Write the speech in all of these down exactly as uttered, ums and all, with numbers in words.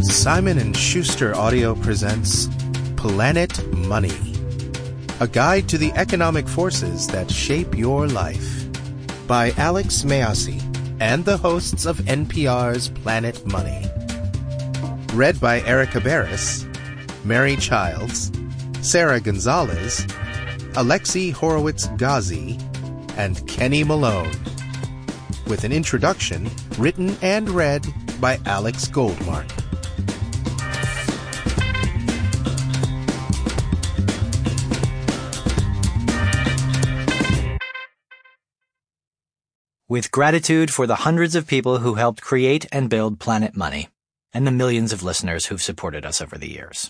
Simon and Schuster Audio presents Planet Money, a guide to the economic forces that shape your life, by Alex Mayyasi and the hosts of N P R's Planet Money. Read by Erica Barris, Mary Childs, Sarah Gonzalez, Alexi Horowitz-Ghazi, and Kenny Malone, with an introduction written and read by Alex Goldmark. With gratitude for the hundreds of people who helped create and build Planet Money, and the millions of listeners who've supported us over the years.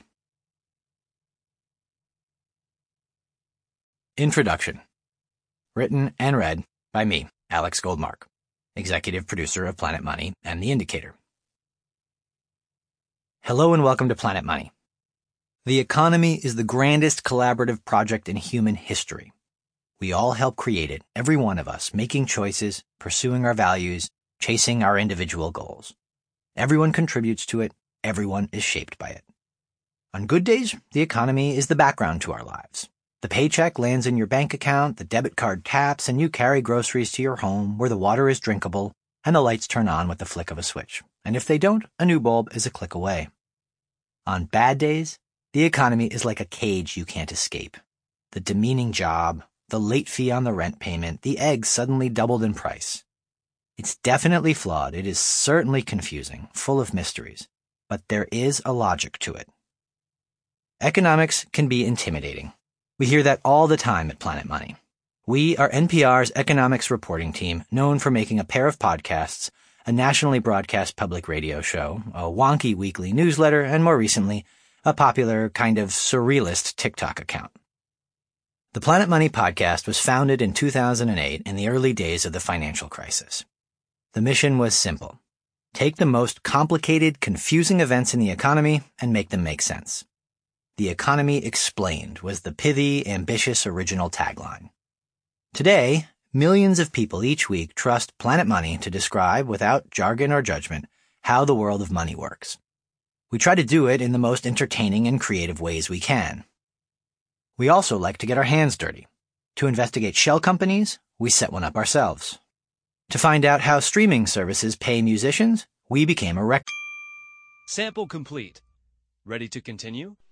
Introduction. Written and read by me, Alex Goldmark, executive producer of Planet Money and The Indicator. Hello and welcome to Planet Money. The economy is the grandest collaborative project in human history. We all help create it, every one of us, making choices, pursuing our values, chasing our individual goals. Everyone contributes to it, everyone is shaped by it. On good days, the economy is the background to our lives. The paycheck lands in your bank account, the debit card taps, and you carry groceries to your home where the water is drinkable and the lights turn on with the flick of a switch. And if they don't, a new bulb is a click away. On bad days, the economy is like a cage you can't escape. The demeaning job, the late fee on the rent payment, the eggs suddenly doubled in price. It's definitely flawed. It is certainly confusing, full of mysteries, but there is a logic to it. Economics can be intimidating. We hear that all the time at Planet Money. We are N P R's economics reporting team, known for making a pair of podcasts, a nationally broadcast public radio show, a wonky weekly newsletter, and more recently, a popular kind of surrealist TikTok account. The Planet Money podcast was founded in two thousand eight in the early days of the financial crisis. The mission was simple. Take the most complicated, confusing events in the economy and make them make sense. The economy explained was the pithy, ambitious original tagline. Today, millions of people each week trust Planet Money to describe, without jargon or judgment, how the world of money works. We try to do it in the most entertaining and creative ways we can. We also like to get our hands dirty. To investigate shell companies, we set one up ourselves. To find out how streaming services pay musicians, we became a rec... Sample complete. Ready to continue?